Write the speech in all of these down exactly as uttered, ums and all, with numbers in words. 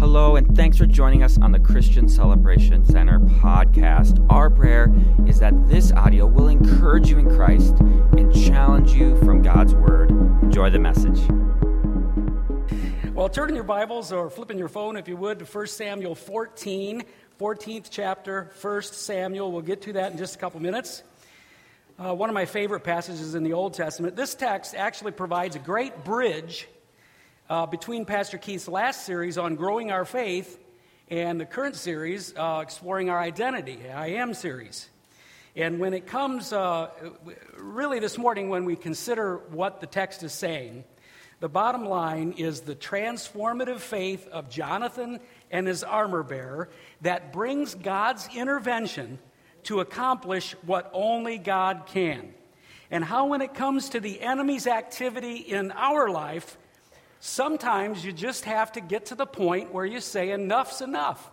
Hello, and thanks for joining us on the Christian Celebration Center podcast. Our prayer is that this audio will encourage you in Christ and challenge you from God's Word. Enjoy the message. Well, turn in your Bibles or flip in your phone, if you would, to First Samuel fourteen, fourteenth chapter, First Samuel. We'll get to that in just a couple minutes. Uh, one of my favorite passages in the Old Testament. This text actually provides a great bridge Uh, between Pastor Keith's last series on growing our faith and the current series, uh, exploring our identity, I Am series. And when it comes, uh, really this morning, when we consider what the text is saying, the bottom line is the transformative faith of Jonathan and his armor bearer that brings God's intervention to accomplish what only God can. And how when it comes to the enemy's activity in our life, sometimes you just have to get to the point where you say, enough's enough.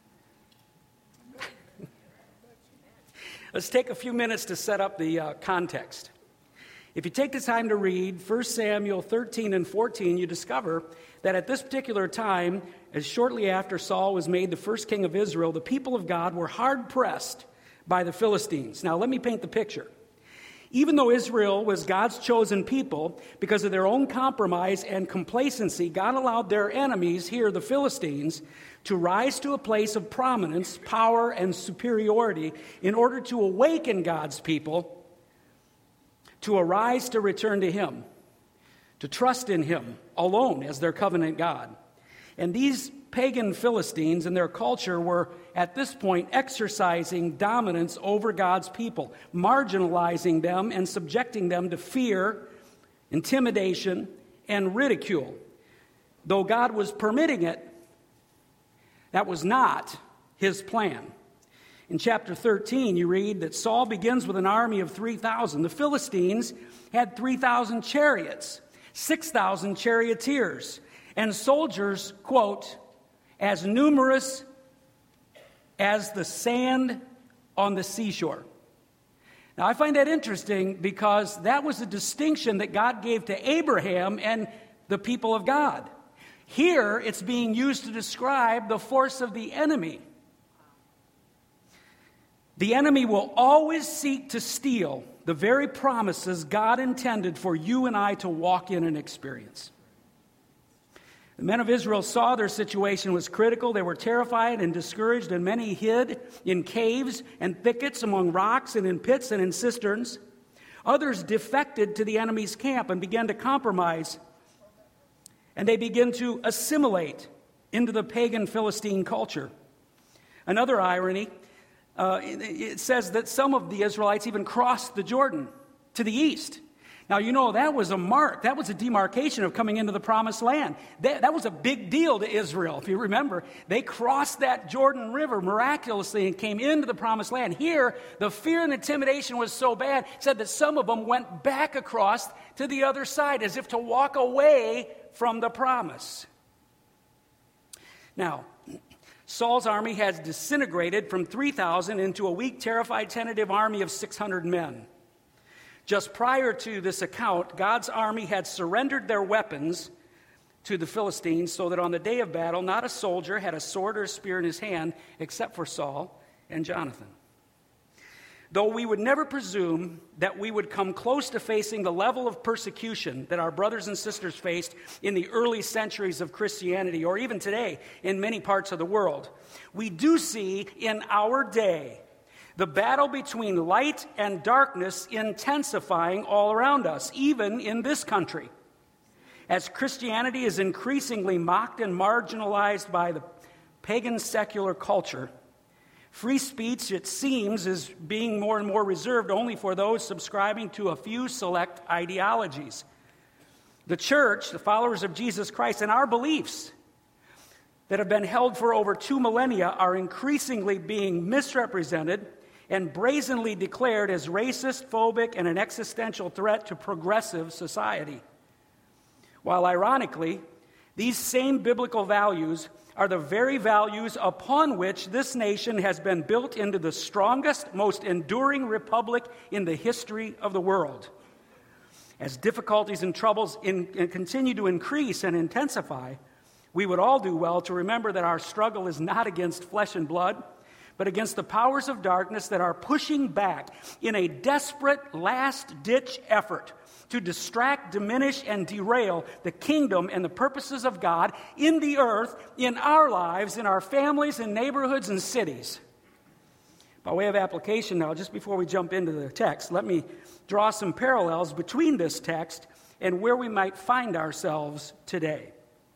Let's take a few minutes to set up the uh, context. If you take the time to read First Samuel thirteen and fourteen, you discover that at this particular time, as shortly after Saul was made the first king of Israel, the people of God were hard-pressed by the Philistines. Now, let me paint the picture. Even though Israel was God's chosen people, because of their own compromise and complacency, God allowed their enemies here, the Philistines, to rise to a place of prominence, power, and superiority in order to awaken God's people to arise to return to Him, to trust in Him alone as their covenant God. And these pagan Philistines and their culture were, at this point, exercising dominance over God's people, marginalizing them and subjecting them to fear, intimidation, and ridicule. Though God was permitting it, that was not His plan. In chapter thirteen, you read that Saul begins with an army of three thousand. The Philistines had three thousand chariots, six thousand charioteers, and soldiers, quote, as numerous as the sand on the seashore. Now, I find that interesting because that was a distinction that God gave to Abraham and the people of God. Here, it's being used to describe the force of the enemy. The enemy will always seek to steal the very promises God intended for you and I to walk in and experience. The men of Israel saw their situation was critical. They were terrified and discouraged, and many hid in caves and thickets among rocks and in pits and in cisterns. Others defected to the enemy's camp and began to compromise, and they began to assimilate into the pagan Philistine culture. Another irony, uh, it says that some of the Israelites even crossed the Jordan to the east. Now, you know, that was a mark. That was a demarcation of coming into the promised land. That, that was a big deal to Israel, if you remember. They crossed that Jordan River miraculously and came into the promised land. Here, the fear and intimidation was so bad, said that some of them went back across to the other side as if to walk away from the promise. Now, Saul's army has disintegrated from three thousand into a weak, terrified, tentative army of six hundred men. Just prior to this account, God's army had surrendered their weapons to the Philistines so that on the day of battle, not a soldier had a sword or a spear in his hand except for Saul and Jonathan. Though we would never presume that we would come close to facing the level of persecution that our brothers and sisters faced in the early centuries of Christianity, or even today in many parts of the world, we do see in our day the battle between light and darkness intensifying all around us, even in this country. As Christianity is increasingly mocked and marginalized by the pagan secular culture, free speech, it seems, is being more and more reserved only for those subscribing to a few select ideologies. The church, the followers of Jesus Christ, and our beliefs that have been held for over two millennia are increasingly being misrepresented and brazenly declared as racist, phobic, and an existential threat to progressive society. While ironically, these same biblical values are the very values upon which this nation has been built into the strongest, most enduring republic in the history of the world. As difficulties and troubles in, in continue to increase and intensify, we would all do well to remember that our struggle is not against flesh and blood, but against the powers of darkness that are pushing back in a desperate last-ditch effort to distract, diminish, and derail the kingdom and the purposes of God in the earth, in our lives, in our families, in neighborhoods, and cities. By way of application now, just before we jump into the text, let me draw some parallels between this text and where we might find ourselves today.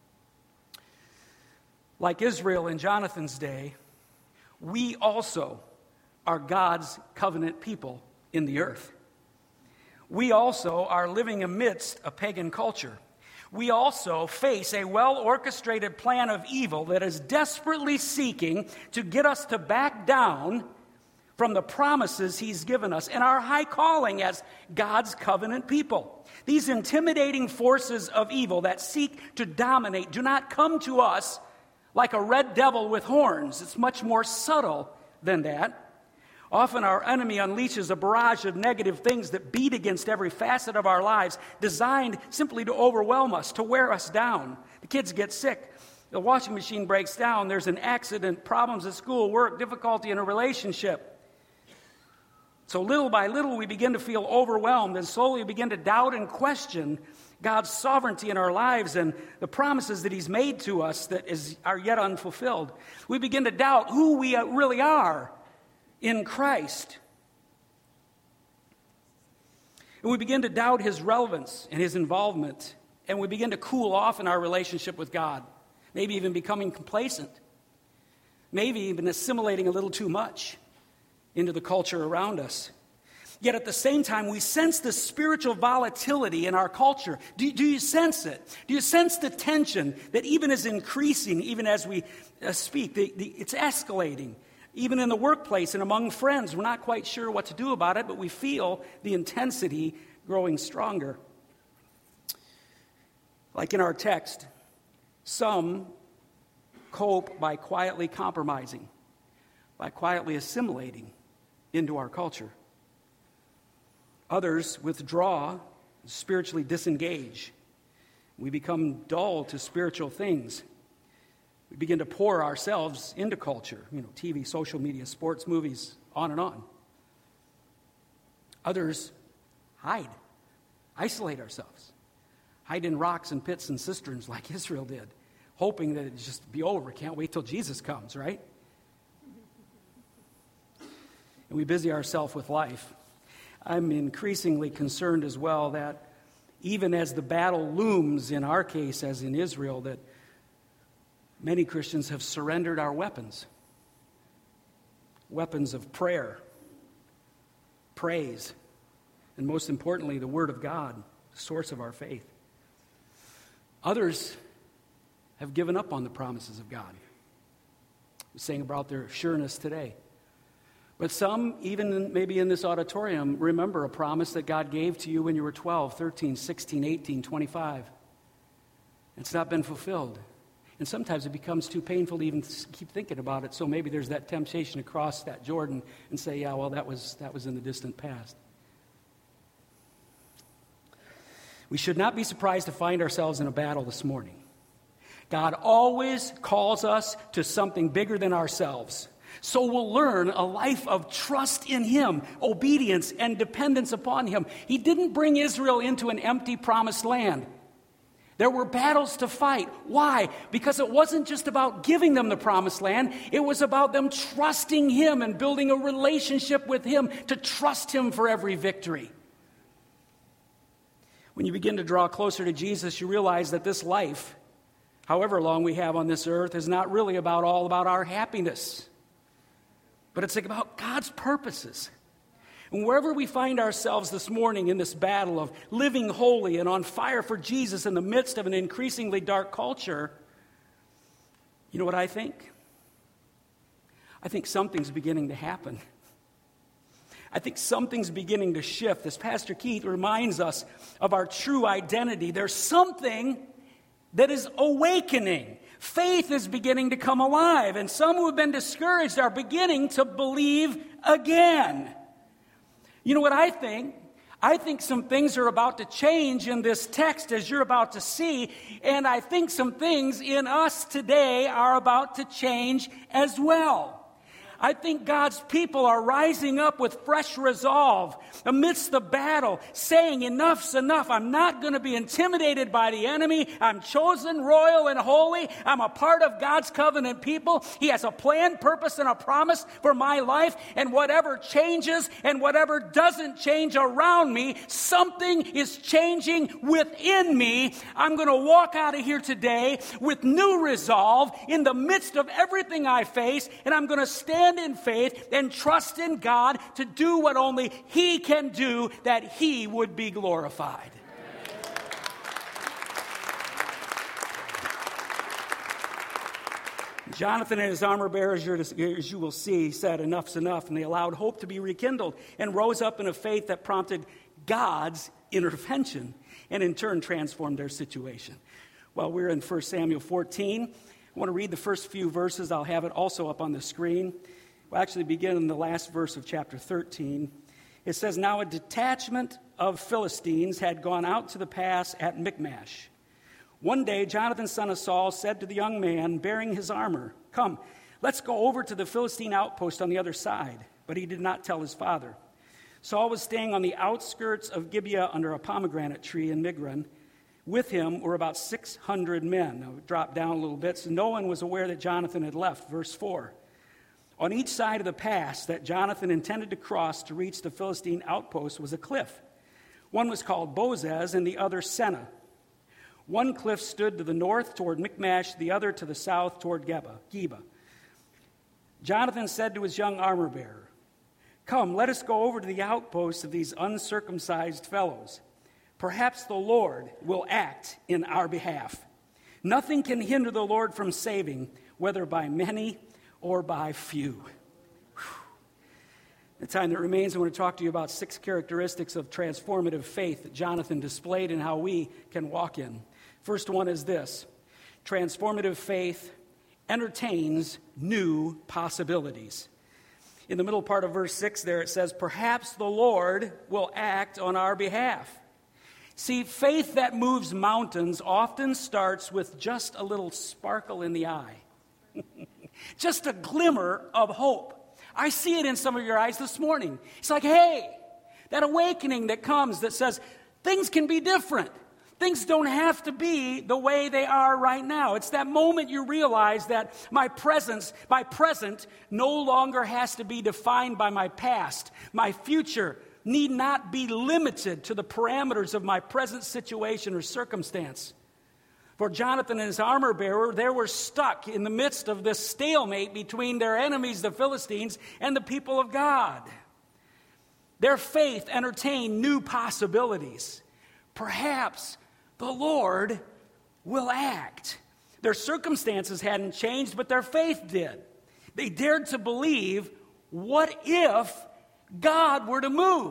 Like Israel in Jonathan's day, we also are God's covenant people in the earth. We also are living amidst a pagan culture. We also face a well-orchestrated plan of evil that is desperately seeking to get us to back down from the promises he's given us and our high calling as God's covenant people. These intimidating forces of evil that seek to dominate do not come to us like a red devil with horns. It's much more subtle than that. Often our enemy unleashes a barrage of negative things that beat against every facet of our lives, designed simply to overwhelm us, to wear us down. The kids get sick. The washing machine breaks down. There's an accident, problems at school, work, difficulty in a relationship. So little by little we begin to feel overwhelmed, and slowly we begin to doubt and question God's sovereignty in our lives and the promises that he's made to us that is, are yet unfulfilled. We begin to doubt who we really are in Christ. And we begin to doubt his relevance and his involvement, and we begin to cool off in our relationship with God, maybe even becoming complacent, maybe even assimilating a little too much into the culture around us. Yet at the same time, we sense the spiritual volatility in our culture. Do, do you sense it? Do you sense the tension that even is increasing, even as we uh, speak? The, the, it's escalating. Even in the workplace and among friends, we're not quite sure what to do about it, but we feel the intensity growing stronger. Like in our text, some cope by quietly compromising, by quietly assimilating into our culture. Others withdraw, spiritually disengage. We become dull to spiritual things. We begin to pour ourselves into culture, you know, T V, social media, sports, movies, on and on. Others hide, isolate ourselves, hide in rocks and pits and cisterns like Israel did, hoping that it'd just be over. Can't wait till Jesus comes, right? And we busy ourselves with life. I'm increasingly concerned as well that even as the battle looms, in our case as in Israel, that many Christians have surrendered our weapons. Weapons of prayer, praise, and most importantly, the Word of God, the source of our faith. Others have given up on the promises of God. We sang about their sureness today. But some, even maybe in this auditorium, remember a promise that God gave to you when you were twelve, thirteen, sixteen, eighteen, twenty-five. It's not been fulfilled. And sometimes it becomes too painful to even keep thinking about it, so maybe there's that temptation to cross that Jordan and say, yeah, well, that was that was in the distant past. We should not be surprised to find ourselves in a battle this morning. God always calls us to something bigger than ourselves. So we'll learn a life of trust in him, obedience, and dependence upon him. He didn't bring Israel into an empty promised land. There were battles to fight. Why? Because it wasn't just about giving them the promised land. It was about them trusting him and building a relationship with him to trust him for every victory. When you begin to draw closer to Jesus, you realize that this life, however long we have on this earth, is not really about all about our happiness. But it's about God's purposes. And wherever we find ourselves this morning in this battle of living holy and on fire for Jesus in the midst of an increasingly dark culture, you know what I think? I think something's beginning to happen. I think something's beginning to shift. As Pastor Keith reminds us of our true identity, there's something that is awakening. Faith is beginning to come alive, and some who have been discouraged are beginning to believe again. You know what I think? I think some things are about to change in this text, as you're about to see, and I think some things in us today are about to change as well. I think God's people are rising up with fresh resolve amidst the battle, saying, enough's enough. I'm not going to be intimidated by the enemy. I'm chosen, royal, and holy. I'm a part of God's covenant people. He has a plan, purpose, and a promise for my life. And whatever changes and whatever doesn't change around me, something is changing within me. I'm going to walk out of here today with new resolve in the midst of everything I face, and I'm going to stand in faith and trust in God to do what only He can do, that He would be glorified. Jonathan and his armor bearers, as you will see, said, enough's enough, and they allowed hope to be rekindled and rose up in a faith that prompted God's intervention and in turn transformed their situation. Well, we're in First Samuel fourteen. I want to read the first few verses. I'll have it also up on the screen. We'll actually begin in the last verse of chapter thirteen. It says, now a detachment of Philistines had gone out to the pass at Michmash. One day, Jonathan, son of Saul, said to the young man bearing his armor, come, let's go over to the Philistine outpost on the other side. But he did not tell his father. Saul was staying on the outskirts of Gibeah under a pomegranate tree in Migron. With him were about six hundred men. Now, drop down a little bit. So no one was aware that Jonathan had left. Verse four. On each side of the pass that Jonathan intended to cross to reach the Philistine outpost was a cliff. One was called Bozez and the other Seneh. One cliff stood to the north toward Michmash, the other to the south toward Geba. Geba. Jonathan said to his young armor bearer, come, let us go over to the outposts of these uncircumcised fellows. Perhaps the Lord will act in our behalf. Nothing can hinder the Lord from saving, whether by many or by few. Whew. The time that remains, I want to talk to you about six characteristics of transformative faith that Jonathan displayed and how we can walk in. First one is this: transformative faith entertains new possibilities. In the middle part of verse six there it says, perhaps the Lord will act on our behalf. See, faith that moves mountains often starts with just a little sparkle in the eye. Just a glimmer of hope. I see it in some of your eyes this morning. It's like, hey, that awakening that comes that says things can be different. Things don't have to be the way they are right now. It's that moment you realize that my presence, my present, no longer has to be defined by my past. My future need not be limited to the parameters of my present situation or circumstance. For Jonathan and his armor bearer, they were stuck in the midst of this stalemate between their enemies, the Philistines, and the people of God. Their faith entertained new possibilities. Perhaps the Lord will act. Their circumstances hadn't changed, but their faith did. They dared to believe, what if God were to move?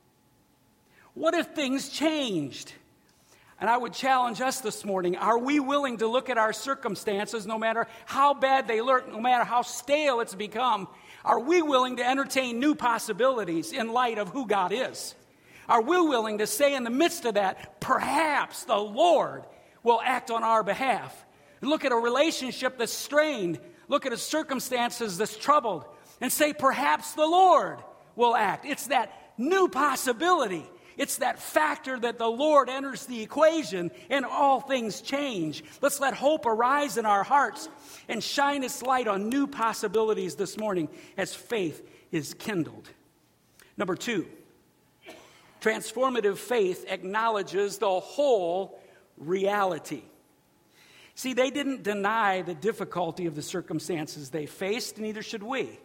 What if things changed? And I would challenge us this morning, are we willing to look at our circumstances, no matter how bad they look, no matter how stale it's become? Are we willing to entertain new possibilities in light of who God is? Are we willing to say in the midst of that, perhaps the Lord will act on our behalf? Look at a relationship that's strained. Look at a circumstances that's troubled and say, perhaps the Lord will act. It's that new possibility. It's that factor that the Lord enters the equation and all things change. Let's let hope arise in our hearts and shine its light on new possibilities this morning as faith is kindled. Number two, transformative faith acknowledges the whole reality. See, they didn't deny the difficulty of the circumstances they faced, neither should we.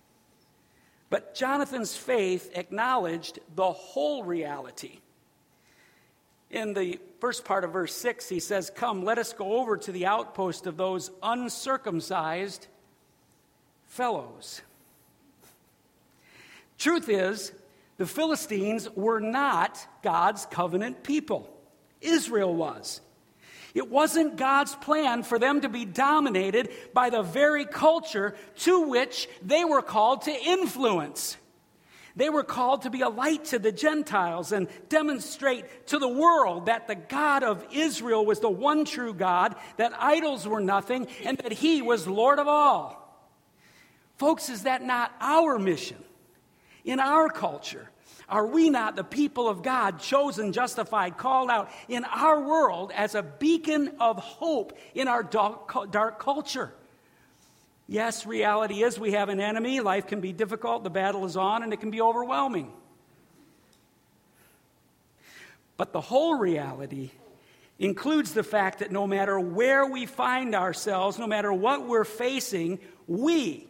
But Jonathan's faith acknowledged the whole reality. In the first part of verse six, he says, come, let us go over to the outpost of those uncircumcised fellows. Truth is, the Philistines were not God's covenant people. Israel was. It wasn't God's plan for them to be dominated by the very culture to which they were called to influence. They were called to be a light to the Gentiles and demonstrate to the world that the God of Israel was the one true God, that idols were nothing, and that he was Lord of all. Folks, is that not our mission in our culture? Are we not the people of God, chosen, justified, called out in our world as a beacon of hope in our dark, dark culture? Yes, reality is we have an enemy. Life can be difficult. The battle is on, and it can be overwhelming. But the whole reality includes the fact that no matter where we find ourselves, no matter what we're facing, we,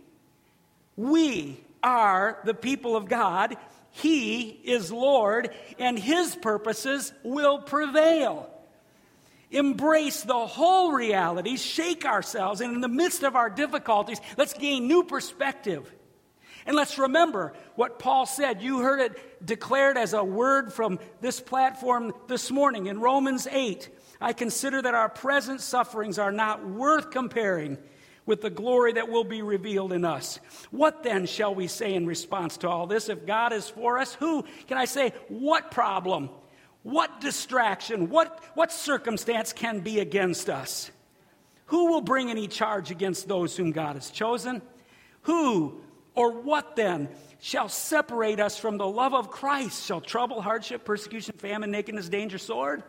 we are the people of God. He is Lord, and his purposes will prevail. Embrace the whole reality, shake ourselves, and in the midst of our difficulties, let's gain new perspective. And let's remember what Paul said. You heard it declared as a word from this platform this morning in Romans eight. I consider that our present sufferings are not worth comparing with the glory that will be revealed in us. What then shall we say in response to all this? If God is for us, who, can I say, what problem? What distraction, what, what circumstance can be against us? Who will bring any charge against those whom God has chosen? Who or what then shall separate us from the love of Christ? Shall trouble, hardship, persecution, famine, nakedness, danger, sword?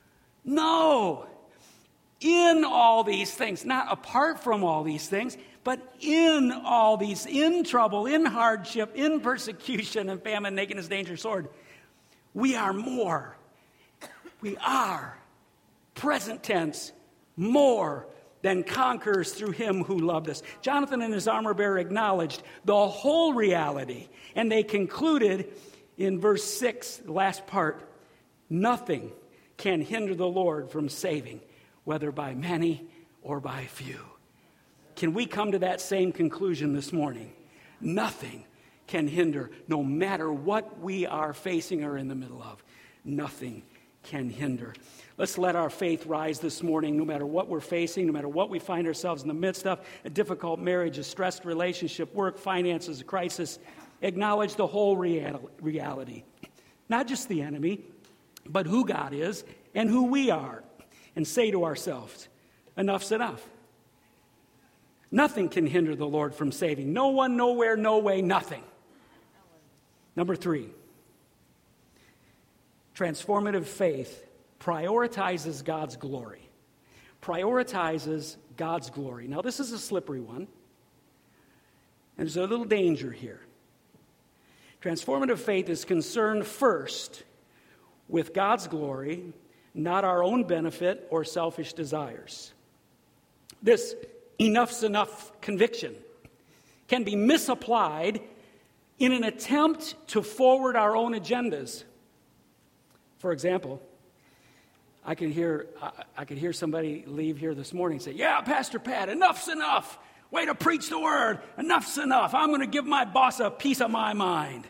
No. In all these things, not apart from all these things, but in all these, in trouble, in hardship, in persecution, and famine, nakedness, danger, sword, we are more. We are, present tense, more than conquerors through him who loved us. Jonathan and his armor bearer acknowledged the whole reality, and they concluded in verse six, the last part, nothing can hinder the Lord from saving, whether by many or by few. Can we come to that same conclusion this morning? Nothing can hinder, no matter what we are facing or in the middle of. Nothing can hinder. Let's let our faith rise this morning, no matter what we're facing, no matter what we find ourselves in the midst of, a difficult marriage, a stressed relationship, work, finances, a crisis. Acknowledge the whole real- reality. Not just the enemy, but who God is and who we are. And say to ourselves, enough's enough. Nothing can hinder the Lord from saving. No one, nowhere, no way, nothing. Number three, transformative faith prioritizes God's glory. Prioritizes God's glory. Now, this is a slippery one, and there's a little danger here. Transformative faith is concerned first with God's glory, not our own benefit or selfish desires. This enough's enough conviction can be misapplied in an attempt to forward our own agendas. For example, I could hear I, I could hear somebody leave here this morning and say, yeah, Pastor Pat, enough's enough. Way to preach the word. Enough's enough. I'm going to give my boss a piece of my mind.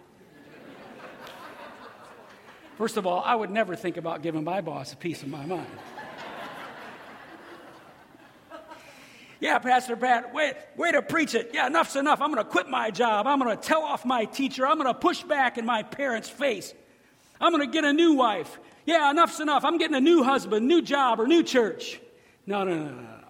First of all, I would never think about giving my boss a piece of my mind. Yeah, Pastor Pat, way, way to preach it. Yeah, enough's enough. I'm going to quit my job. I'm going to tell off my teacher. I'm going to push back in my parents' face. I'm going to get a new wife. Yeah, enough's enough. I'm getting a new husband, new job, or new church. No, no, no, no, no.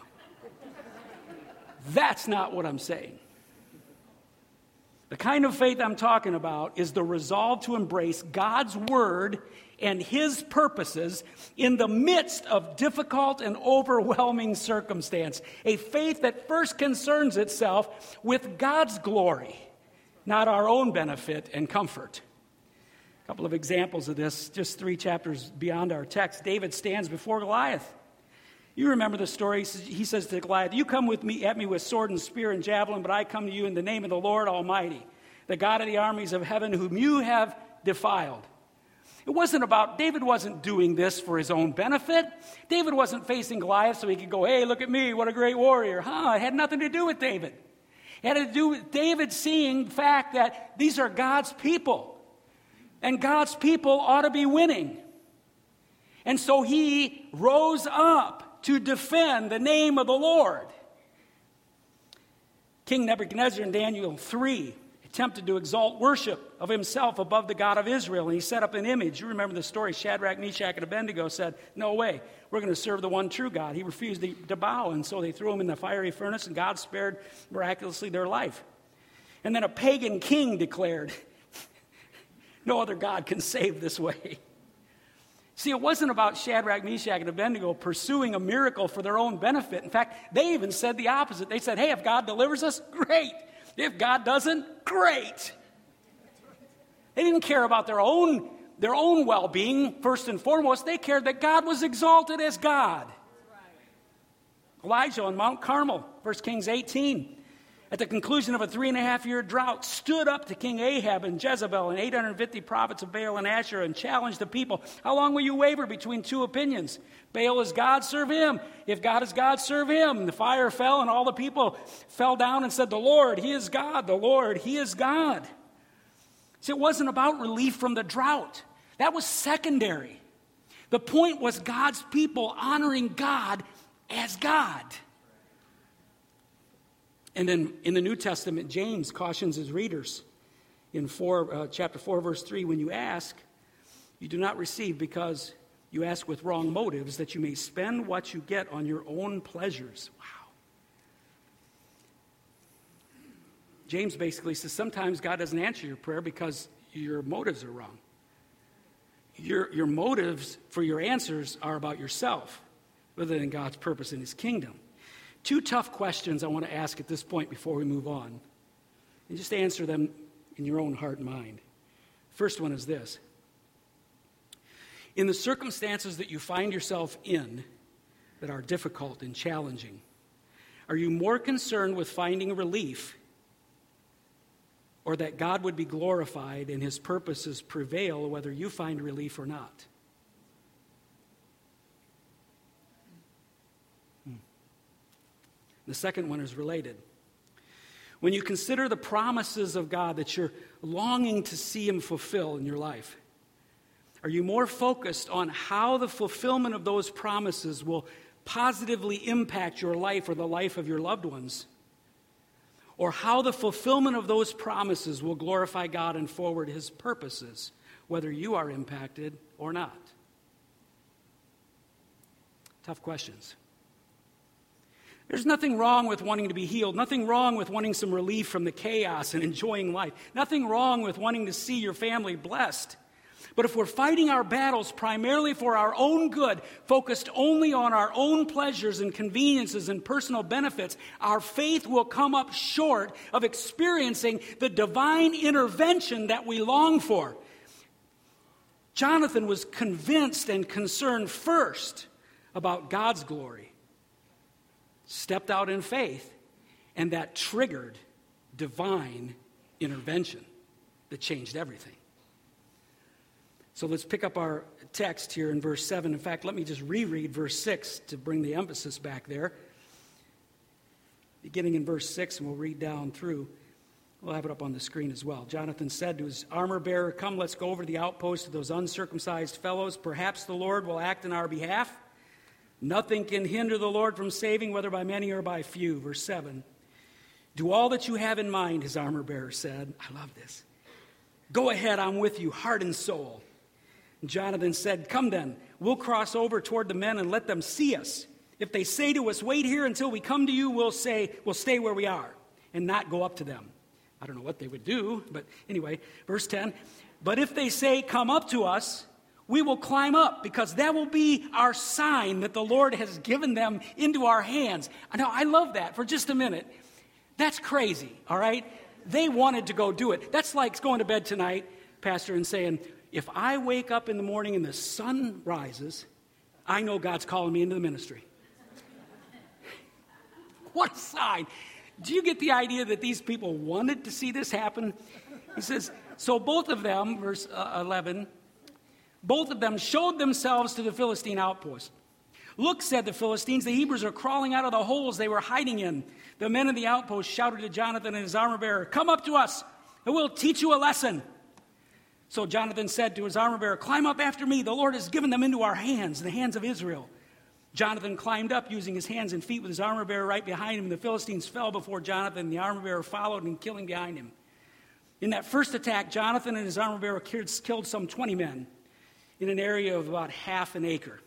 That's not what I'm saying. The kind of faith I'm talking about is the resolve to embrace God's word and his purposes in the midst of difficult and overwhelming circumstance. A faith that first concerns itself with God's glory, not our own benefit and comfort. A couple of examples of this, just three chapters beyond our text. David stands before Goliath. You remember the story. He says to Goliath, you come with me at me with sword and spear and javelin, but I come to you in the name of the Lord Almighty, the God of the armies of heaven, whom you have defiled. It wasn't about, David wasn't doing this for his own benefit. David wasn't facing Goliath so he could go, hey, look at me, what a great warrior. Huh, it had nothing to do with David. It had to do with David seeing the fact that these are God's people. And God's people ought to be winning. And so he rose up to defend the name of the Lord. King Nebuchadnezzar in Daniel three attempted to exalt worship of himself above the God of Israel, and he set up an image. You remember the story. Shadrach, Meshach, and Abednego said, no way, we're going to serve the one true God. He refused to, to bow, and so they threw him in the fiery furnace, and God spared miraculously their life. And then a pagan king declared, no other God can save this way. See, it wasn't about Shadrach, Meshach, and Abednego pursuing a miracle for their own benefit. In fact, they even said the opposite. They said, hey, if God delivers us, great. If God doesn't, great. They didn't care about their own, their own well-being, first and foremost. They cared that God was exalted as God. Elijah on Mount Carmel, First Kings eighteen, at the conclusion of a three and a half year drought, stood up to King Ahab and Jezebel and eight hundred fifty prophets of Baal and Asherah and challenged the people. How long will you waver between two opinions? Baal is God, serve him. If God is God, serve him. And the fire fell, and all the people fell down and said, the Lord, he is God. The Lord, he is God. See, it wasn't about relief from the drought. That was secondary. The point was God's people honoring God as God. And then in the New Testament, James cautions his readers in four, uh, chapter four, verse three, when you ask, you do not receive because you ask with wrong motives, that you may spend what you get on your own pleasures. Wow. James basically says sometimes God doesn't answer your prayer because your motives are wrong. Your, your motives for your answers are about yourself rather than God's purpose in his kingdom. Two tough questions I want to ask at this point before we move on. And just answer them in your own heart and mind. First one is this. In the circumstances that you find yourself in that are difficult and challenging, are you more concerned with finding relief or that God would be glorified and his purposes prevail whether you find relief or not? Hmm. The second one is related. When you consider the promises of God that you're longing to see him fulfill in your life, are you more focused on how the fulfillment of those promises will positively impact your life or the life of your loved ones? Or how the fulfillment of those promises will glorify God and forward his purposes, whether you are impacted or not? Tough questions. There's nothing wrong with wanting to be healed, nothing wrong with wanting some relief from the chaos and enjoying life, nothing wrong with wanting to see your family blessed. But if we're fighting our battles primarily for our own good, focused only on our own pleasures and conveniences and personal benefits, our faith will come up short of experiencing the divine intervention that we long for. Jonathan was convinced and concerned first about God's glory, stepped out in faith, and that triggered divine intervention that changed everything. So let's pick up our text here in verse seven. In fact, let me just reread verse six to bring the emphasis back there. Beginning in verse six, and we'll read down through. We'll have it up on the screen as well. Jonathan said to his armor bearer, "Come, let's go over to the outpost of those uncircumcised fellows. Perhaps the Lord will act in our behalf. Nothing can hinder the Lord from saving, whether by many or by few." Verse seven. "Do all that you have in mind," his armor bearer said. I love this. "Go ahead, I'm with you, heart and soul." Jonathan said, "Come then, we'll cross over toward the men and let them see us. If they say to us, 'Wait here until we come to you,' we'll say, 'We'll stay where we are,' and not go up to them." I don't know what they would do, but anyway, verse ten. "But if they say, 'Come up to us,' we will climb up, because that will be our sign that the Lord has given them into our hands." Now, I love that for just a minute. That's crazy, all right? They wanted to go do it. That's like going to bed tonight, Pastor, and saying, if I wake up in the morning and the sun rises, I know God's calling me into the ministry. What a sign. Do you get the idea that these people wanted to see this happen? He says, so both of them, verse eleven, both of them showed themselves to the Philistine outpost. "Look," said the Philistines, "the Hebrews are crawling out of the holes they were hiding in." The men of the outpost shouted to Jonathan and his armor bearer, "Come up to us, and we'll teach you a lesson." So Jonathan said to his armor bearer, "Climb up after me. The Lord has given them into our hands, the hands of Israel." Jonathan climbed up, using his hands and feet, with his armor bearer right behind him. The Philistines fell before Jonathan, and the armor bearer followed and killing behind him. In that first attack, Jonathan and his armor bearer killed some twenty men in an area of about half an acre.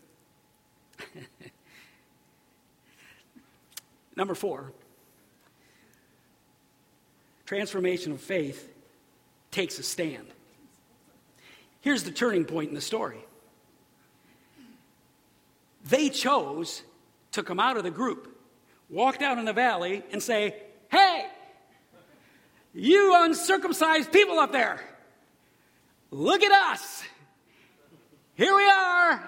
Number four, transformation of faith takes a stand. Here's the turning point in the story. They chose to come out of the group, walk down in the valley, and say, "Hey, you uncircumcised people up there, look at us. Here we are."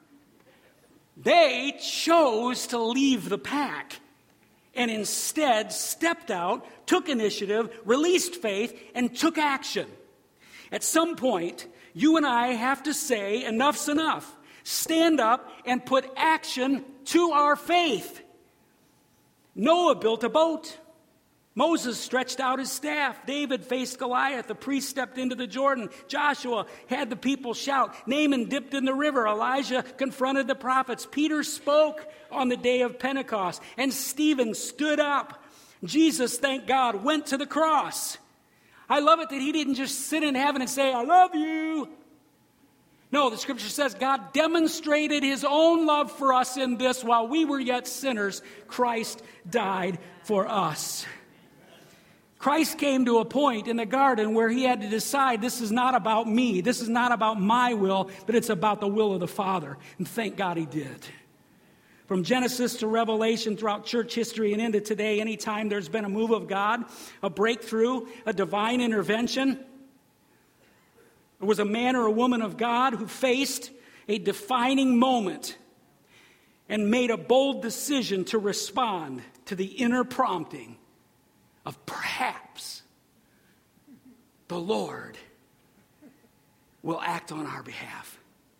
They chose to leave the pack and instead stepped out, took initiative, released faith, and took action. At some point, you and I have to say, enough's enough. Stand up and put action to our faith. Noah built a boat. Moses stretched out his staff. David faced Goliath. The priest stepped into the Jordan. Joshua had the people shout. Naaman dipped in the river. Elijah confronted the prophets. Peter spoke on the day of Pentecost. And Stephen stood up. Jesus, thank God, went to the cross. I love it that he didn't just sit in heaven and say, "I love you." No, the scripture says God demonstrated his own love for us in this: while we were yet sinners, Christ died for us. Christ came to a point in the garden where he had to decide, this is not about me, this is not about my will, but it's about the will of the Father. And thank God he did. From Genesis to Revelation, throughout church history and into today, anytime there's been a move of God, a breakthrough, a divine intervention, there was a man or a woman of God who faced a defining moment and made a bold decision to respond to the inner prompting of perhaps the Lord will act on our behalf.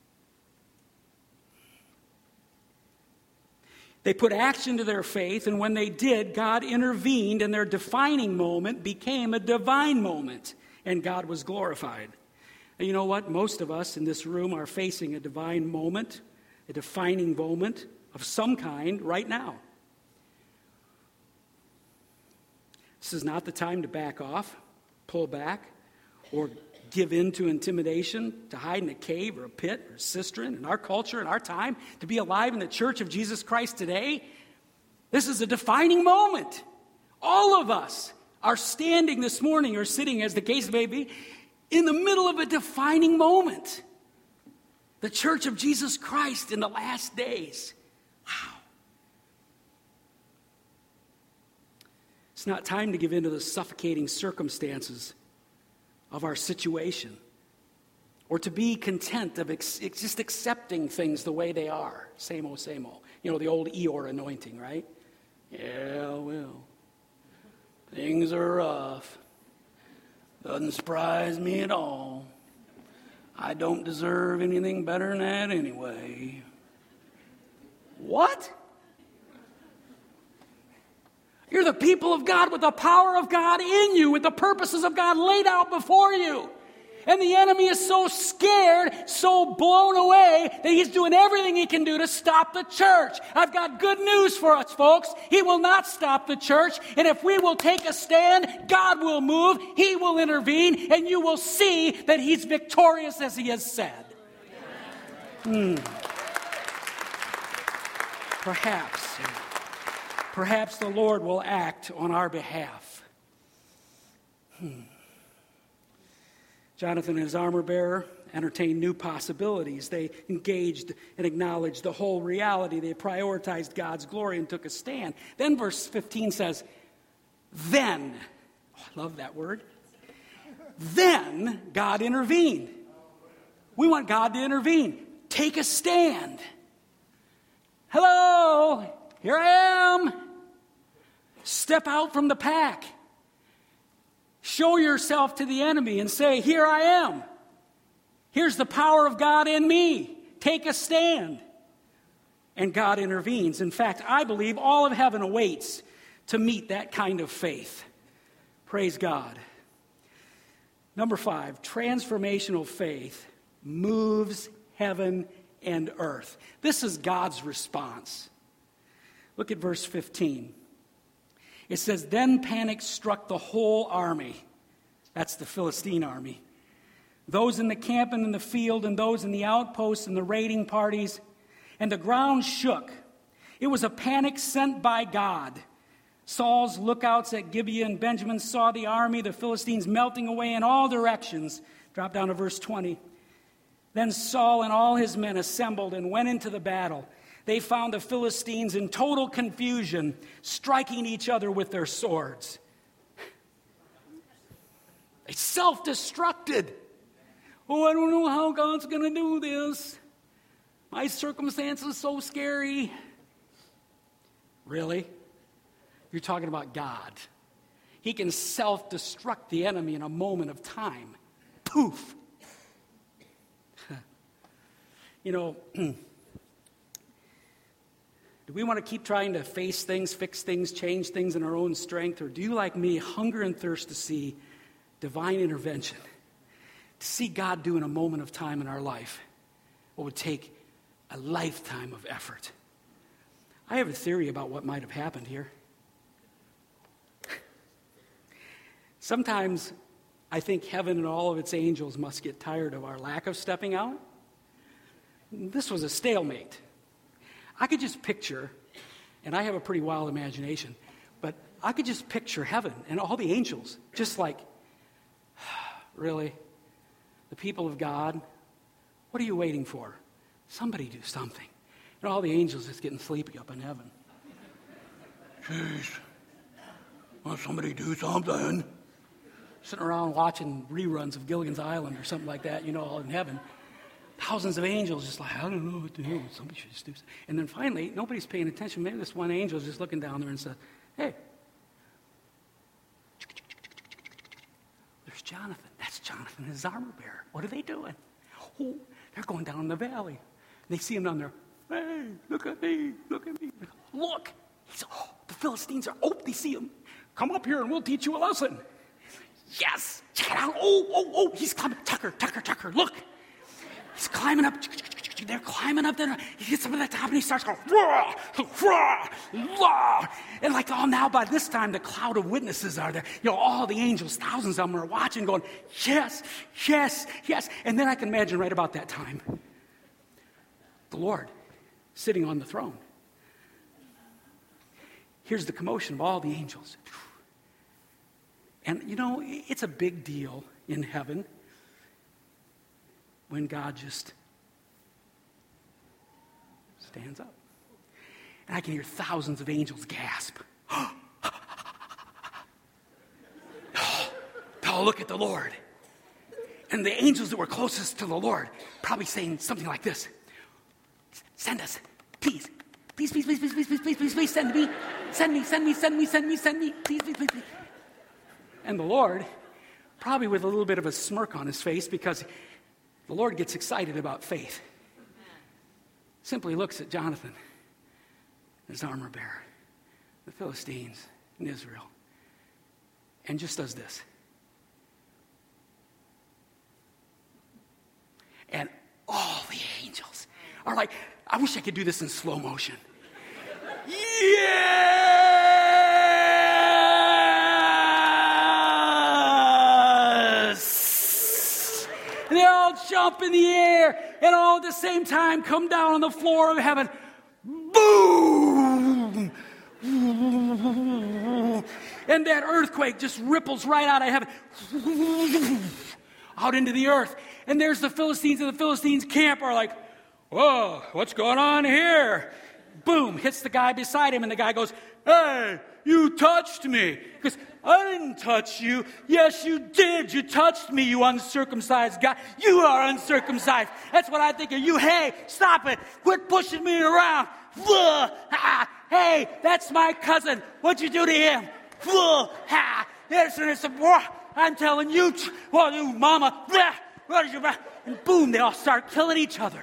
They put action to their faith, and when they did, God intervened, and their defining moment became a divine moment, and God was glorified. And you know what? Most of us in this room are facing a divine moment, a defining moment of some kind right now. This is not the time to back off, pull back, or give in to intimidation, to hide in a cave or a pit or a cistern. In our culture, in our time, to be alive in the church of Jesus Christ today, this is a defining moment. All of us are standing this morning, or sitting as the case may be, in the middle of a defining moment. The church of Jesus Christ in the last days. Wow. It's not time to give in to the suffocating circumstances of our situation, or to be content of ex- just accepting things the way they are. Same old, same old. You know, the old Eeyore anointing, right? Yeah, well, things are rough. Doesn't surprise me at all. I don't deserve anything better than that anyway. What? You're the people of God with the power of God in you, with the purposes of God laid out before you. And the enemy is so scared, so blown away, that he's doing everything he can do to stop the church. I've got good news for us, folks. He will not stop the church. And if we will take a stand, God will move, he will intervene, and you will see that he's victorious as he has said. Hmm. Perhaps. Perhaps the Lord will act on our behalf. Hmm. Jonathan and his armor bearer entertained new possibilities. They engaged and acknowledged the whole reality. They prioritized God's glory and took a stand. Then verse fifteen says, then, oh, I love that word, then God intervened. We want God to intervene. Take a stand. Hello, here I am. Step out from the pack. Show yourself to the enemy and say, here I am. Here's the power of God in me. Take a stand. And God intervenes. In fact, I believe all of heaven awaits to meet that kind of faith. Praise God. Number five, transformational faith moves heaven and earth. This is God's response. Look at verse fifteen. It says, then panic struck the whole army. That's the Philistine army. Those in the camp and in the field, and those in the outposts and the raiding parties. And the ground shook. It was a panic sent by God. Saul's lookouts at Gibeah and Benjamin saw the army, the Philistines, melting away in all directions. Drop down to verse twenty. Then Saul and all his men assembled and went into the battle. They found the Philistines in total confusion, striking each other with their swords. They self-destructed. Oh, I don't know how God's going to do this. My circumstances are so scary. Really? You're talking about God. He can self-destruct the enemy in a moment of time. Poof. You know, do we want to keep trying to face things, fix things, change things in our own strength? Or do you, like me, hunger and thirst to see divine intervention? To see God do in a moment of time in our life what would take a lifetime of effort? I have a theory about what might have happened here. Sometimes I think heaven and all of its angels must get tired of our lack of stepping out. This was a stalemate. I could just picture, and I have a pretty wild imagination, but I could just picture heaven and all the angels just like, really? The people of God, what are you waiting for? Somebody do something. And all the angels just getting sleepy up in heaven. Jeez. Well, somebody do something. Sitting around watching reruns of Gilligan's Island or something like that, you know, all in heaven. Thousands of angels just like, I don't know what to do. Somebody should just do something. And then finally, nobody's paying attention. Maybe this one angel is just looking down there and says, hey, there's Jonathan. That's Jonathan and his armor bearer. What are they doing? Oh, they're going down in the valley. They see him down there. Hey, look at me. Look at me. Look. He's, oh, the Philistines are, oh, they see him. Come up here and we'll teach you a lesson. Yes. Check it out. Oh, oh, oh. He's climbing. Tucker, Tucker, Tucker. Look. He's climbing up. They're climbing up there. He gets up to the top and he starts going, rah, rah, rah. And like, oh, now by this time, the cloud of witnesses are there. You know, all the angels, thousands of them are watching, going, yes, yes, yes. And then I can imagine right about that time, the Lord sitting on the throne. Here's the commotion of all the angels. And, you know, it's a big deal in heaven when God just stands up. And I can hear thousands of angels gasp. Oh, look at the Lord. And the angels that were closest to the Lord probably saying something like this. Send us, please. Please, please, please, please, please, please, please, please, please, send me. Send me, send me, send me, send me, send me. Please, please, please, please. And the Lord, probably with a little bit of a smirk on his face, because the Lord gets excited about faith, simply looks at Jonathan, his armor bearer, the Philistines, and Israel, and just does this. And all the angels are like, I wish I could do this in slow motion. Yes! And they all jump in the air and all at the same time come down on the floor of heaven. Boom! And that earthquake just ripples right out of heaven. Out into the earth. And there's the Philistines, and the Philistines' camp are like, whoa, what's going on here? Boom, hits the guy beside him, and the guy goes, hey, you touched me. He goes, I didn't touch you. Yes, you did. You touched me, you uncircumcised guy. You are uncircumcised. That's what I think of you. Hey, stop it. Quit pushing me around. Ugh, ha. Hey, that's my cousin. What'd you do to him? Ugh, ha. Yes, and it's a, I'm telling you, well, you mama. Blah, what is your, and boom, they all start killing each other.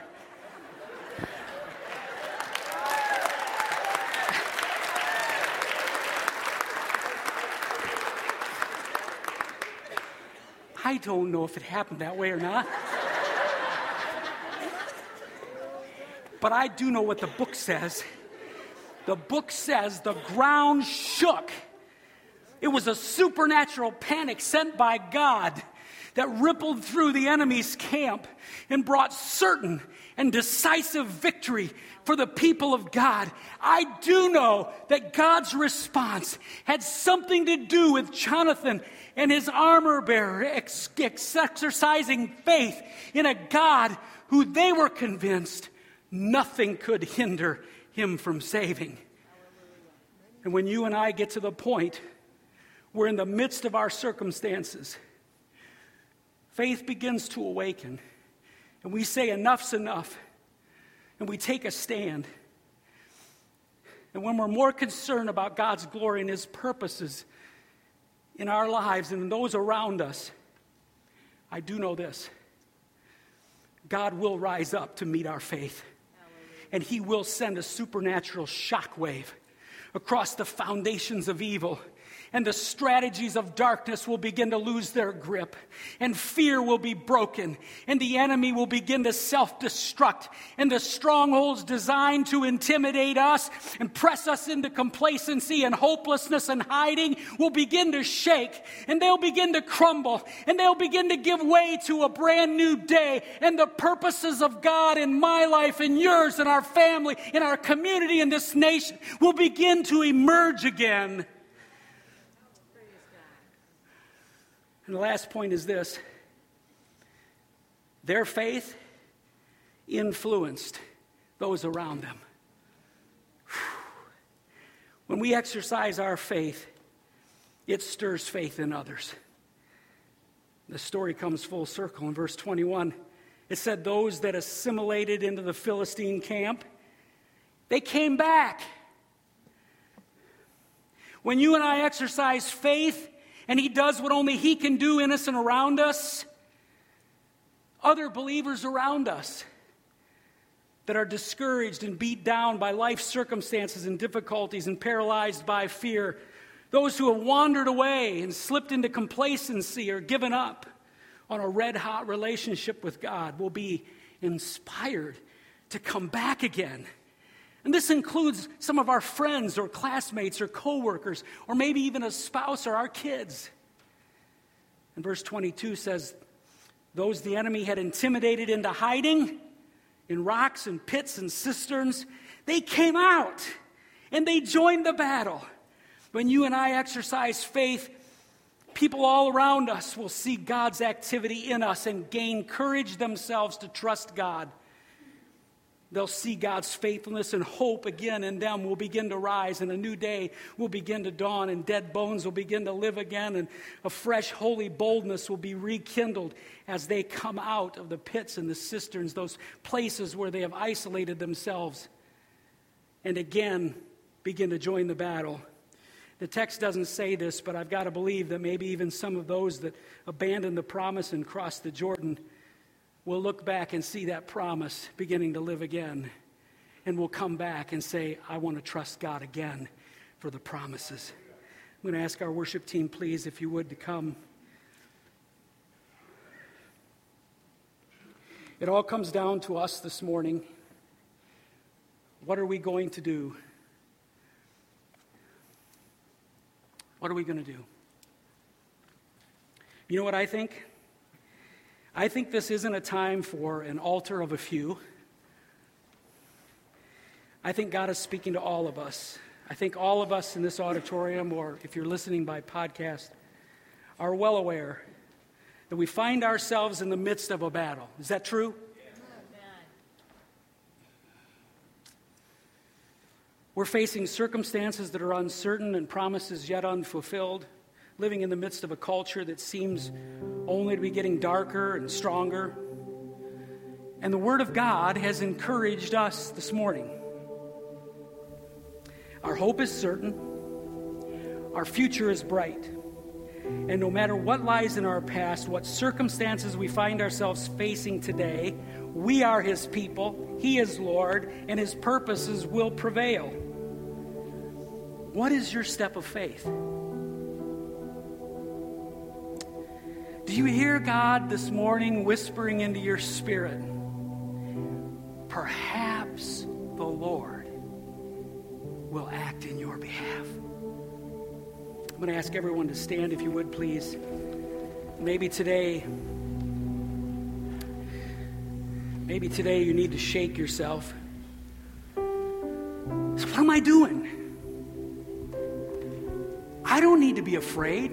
I don't know if it happened that way or not. But I do know what the book says. The book says the ground shook. It was a supernatural panic sent by God that rippled through the enemy's camp and brought certain and decisive victory for the people of God. I do know that God's response had something to do with Jonathan and his armor bearer ex- ex- exercising faith in a God who they were convinced nothing could hinder him from saving. And when you and I get to the point where in the midst of our circumstances, faith begins to awaken, and we say enough's enough, and we take a stand. And when we're more concerned about God's glory and His purposes in our lives and in those around us, I do know this: God will rise up to meet our faith, and He will send a supernatural shockwave across the foundations of evil. And the strategies of darkness will begin to lose their grip. And fear will be broken. And the enemy will begin to self-destruct. And the strongholds designed to intimidate us and press us into complacency and hopelessness and hiding will begin to shake. And they'll begin to crumble. And they'll begin to give way to a brand new day. And the purposes of God in my life and yours and our family, in our community, in this nation will begin to emerge again. And the last point is this: their faith influenced those around them. When we exercise our faith, it stirs faith in others. The story comes full circle in verse twenty-one. It said those that assimilated into the Philistine camp, they came back. When you and I exercise faith, and He does what only He can do in us and around us, other believers around us that are discouraged and beat down by life circumstances and difficulties and paralyzed by fear, those who have wandered away and slipped into complacency or given up on a red-hot relationship with God, will be inspired to come back again. And this includes some of our friends or classmates or coworkers, or maybe even a spouse or our kids. And verse twenty-two says, those the enemy had intimidated into hiding in rocks and pits and cisterns, they came out and they joined the battle. When you and I exercise faith, people all around us will see God's activity in us and gain courage themselves to trust God. They'll see God's faithfulness, and hope again in them will begin to rise, and a new day will begin to dawn, and dead bones will begin to live again, and a fresh holy boldness will be rekindled as they come out of the pits and the cisterns, those places where they have isolated themselves, and again begin to join the battle. The text doesn't say this, but I've got to believe that maybe even some of those that abandoned the promise and crossed the Jordan we'll look back and see that promise beginning to live again. And we'll come back and say, I want to trust God again for the promises. I'm going to ask our worship team, please, if you would, to come. It all comes down to us this morning. What are we going to do? What are we going to do? You know what I think? I think this isn't a time for an altar of a few. I think God is speaking to all of us. I think all of us in this auditorium, or if you're listening by podcast, are well aware that we find ourselves in the midst of a battle. Is that true? We're facing circumstances that are uncertain and promises yet unfulfilled, living in the midst of a culture that seems only to be getting darker and stronger. And the Word of God has encouraged us this morning. Our hope is certain. Our future is bright. And no matter what lies in our past, what circumstances we find ourselves facing today, we are His people, He is Lord, and His purposes will prevail. What is your step of faith? Do you hear God this morning whispering into your spirit, perhaps the Lord will act in your behalf? I'm I'm going to ask everyone to stand, if you would, please. Maybe today, maybe today you need to shake yourself. So what am I doing? I don't need to be afraid.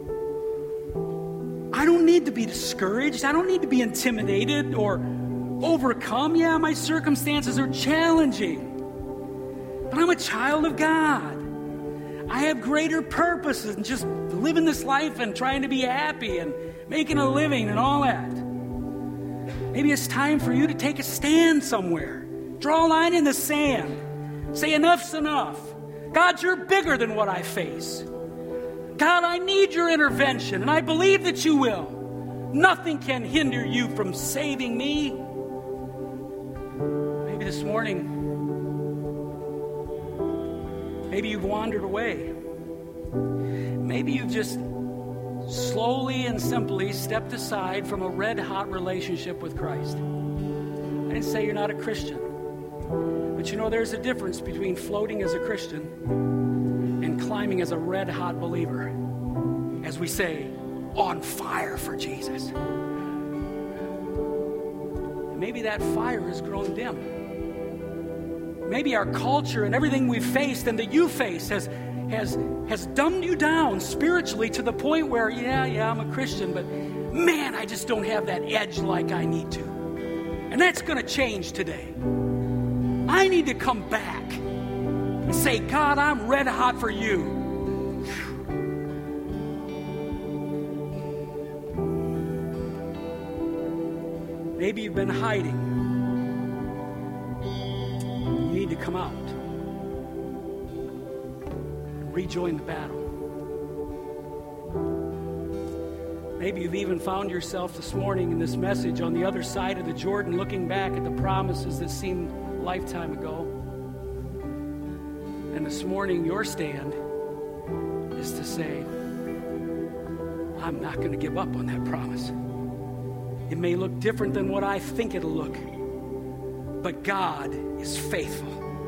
I don't need to be discouraged. I don't need to be intimidated or overcome. Yeah, my circumstances are challenging, but I'm a child of God. I have greater purposes than just living this life and trying to be happy and making a living and all that. Maybe it's time for you to take a stand somewhere. Draw a line in the sand. Say enough's enough. God, you're bigger than what I face. God, I need your intervention, and I believe that you will. Nothing can hinder you from saving me. Maybe this morning, maybe you've wandered away. Maybe you've just slowly and simply stepped aside from a red-hot relationship with Christ. I didn't say you're not a Christian. But you know, there's a difference between floating as a Christian and climbing as a red-hot believer. As we say, on fire for Jesus. And maybe that fire has grown dim. Maybe our culture and everything we've faced and that you face has, has, has dumbed you down spiritually to the point where, yeah, yeah, I'm a Christian, but man, I just don't have that edge like I need to. And that's going to change today. I need to come back and say, God, I'm red hot for you. Maybe you've been hiding. You need to come out and rejoin the battle. Maybe you've even found yourself this morning in this message on the other side of the Jordan, looking back at the promises that seemed a lifetime ago. And this morning, your stand is to say, I'm not going to give up on that promise. It may look different than what I think it'll look, but God is faithful.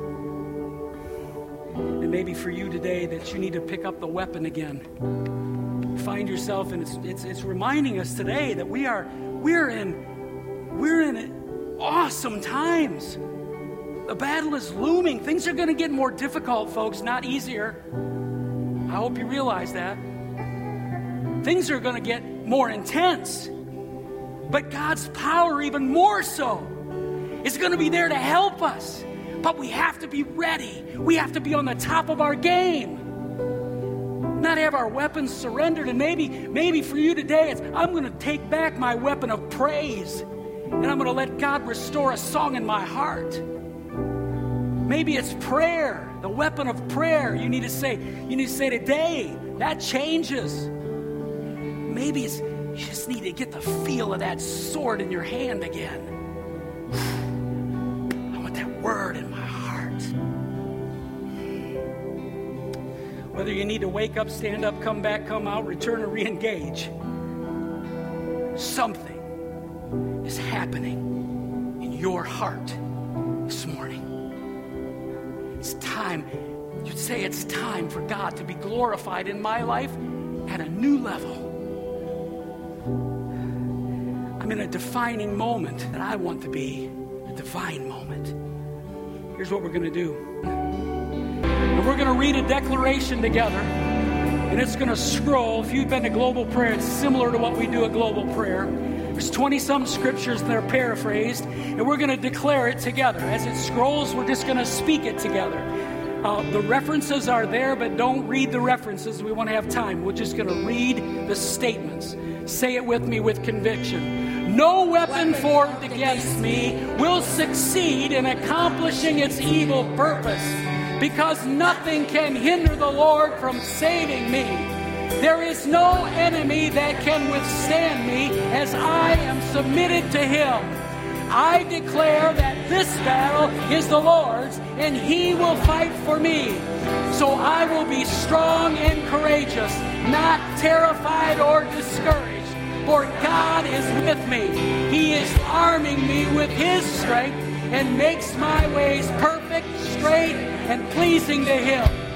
And maybe for you today that you need to pick up the weapon again. Find yourself, and it's it's, it's reminding us today that we are we're in we're in awesome times. The battle is looming. Things are going to get more difficult, folks, not easier. I hope you realize that. Things are going to get more intense. But God's power, even more so, is going to be there to help us. But we have to be ready. We have to be on the top of our game. Not have our weapons surrendered. And maybe, maybe for you today, it's I'm going to take back my weapon of praise. And I'm going to let God restore a song in my heart. Maybe it's prayer, the weapon of prayer. You need to say, you need to say today, that changes. Maybe it's you just need to get the feel of that sword in your hand again. I want that word in my heart. Whether you need to wake up, stand up, come back, come out, return, or re-engage, something is happening in your heart this morning. It's time, you'd say it's time for God to be glorified in my life at a new level. I'm in a defining moment that I want to be a divine moment. Here's what we're going to do. And we're going to read a declaration together. And it's going to scroll. If you've been to Global Prayer, it's similar to what we do at Global Prayer. There's twenty-some scriptures that are paraphrased. And we're going to declare it together. As it scrolls, we're just going to speak it together. Uh, the references are there, but don't read the references. We want to have time. We're just going to read the statements. Say it with me with conviction. No weapon formed against me will succeed in accomplishing its evil purpose, because nothing can hinder the Lord from saving me. There is no enemy that can withstand me as I am submitted to Him. I declare that this battle is the Lord's, and He will fight for me. So I will be strong and courageous, not terrified or discouraged. For God is with me. He is arming me with His strength and makes my ways perfect, straight, and pleasing to Him.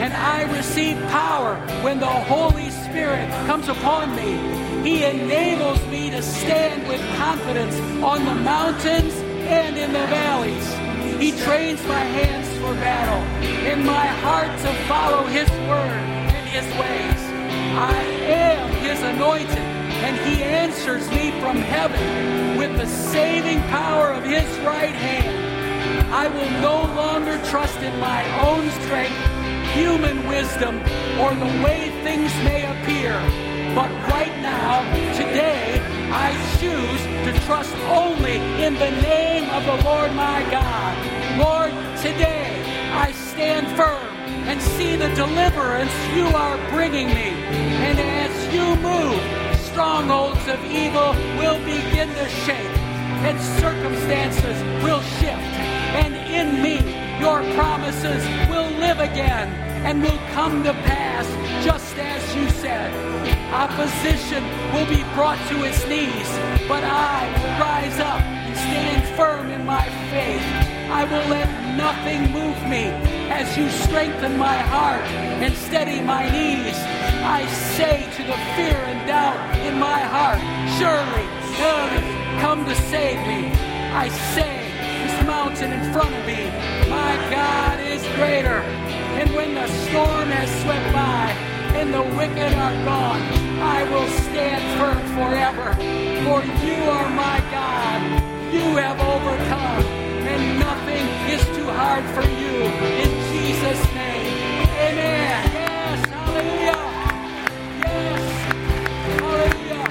and I receive power when the Holy Spirit comes upon me. He enables me to stand with confidence on the mountains and in the valleys. He trains my hands for battle and my heart to follow His word and His ways. I am His anointed, and He answers me from heaven with the saving power of His right hand. I will no longer trust in my own strength, human wisdom, or the way things may appear. But right now, today, I choose to trust only in the name of the Lord my God. Lord, today I stand firm and see the deliverance you are bringing me. And as you move, strongholds of evil will begin to shake, and circumstances will shift. And in me, your promises will live again and will come to pass just as you said. Opposition will be brought to its knees, but I will rise up and stand firm in my faith. I will let nothing move me as you strengthen my heart and steady my knees. I say to the fear and doubt in my heart, surely God has come to save me. I say, this mountain in front of me, my God is greater. And when the storm has swept by and the wicked are gone, I will stand firm forever. For you are my God. You have overcome, and nothing is too hard for you. In Jesus' name, amen. Yes, hallelujah. Yes, hallelujah.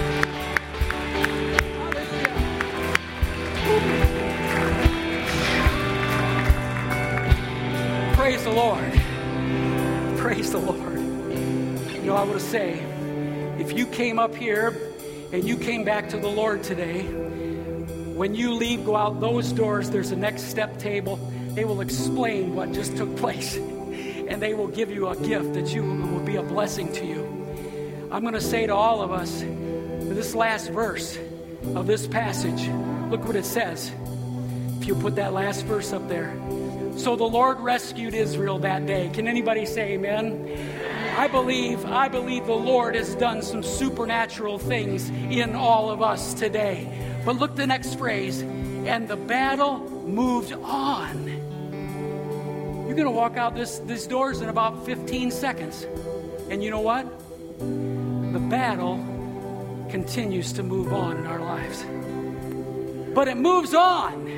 Hallelujah. Praise the Lord. Praise the Lord. You know, I want to say, if you came up here and you came back to the Lord today, when you leave, go out those doors, there's a next step table. They will explain what just took place, and they will give you a gift that you will be a blessing to you. I'm going to say to all of us, this last verse of this passage, look what it says. If you put that last verse up there. So the Lord rescued Israel that day. Can anybody say amen? I believe, I believe the Lord has done some supernatural things in all of us today. But look the next phrase, and the battle moved on. You're going to walk out this, these doors in about fifteen seconds. And you know what? The battle continues to move on in our lives. But it moves on.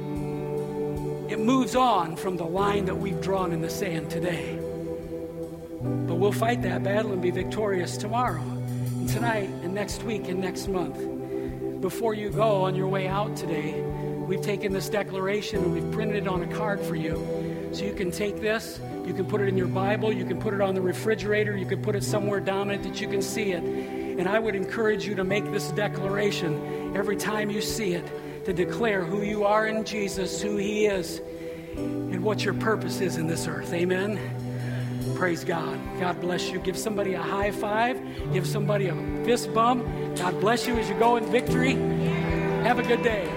It moves on from the line that we've drawn in the sand today. But we'll fight that battle and be victorious tomorrow, and tonight, and next week, and next month. Before you go on your way out today, we've taken this declaration and we've printed it on a card for you. So you can take this, you can put it in your Bible, you can put it on the refrigerator, you can put it somewhere dominant that you can see it. And I would encourage you to make this declaration every time you see it, to declare who you are in Jesus, who He is, and what your purpose is in this earth. Amen? Praise God. God bless you. Give somebody a high five. Give somebody a fist bump. God bless you as you go in victory. Have a good day.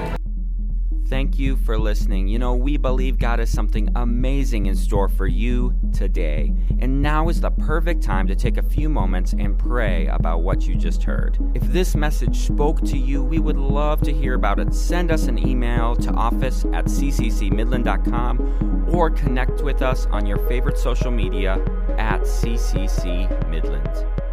Thank you for listening. You know, we believe God has something amazing in store for you today. And now is the perfect time to take a few moments and pray about what you just heard. If this message spoke to you, we would love to hear about it. Send us an email to office at c c c midland dot com or connect with us on your favorite social media at C C C Midland.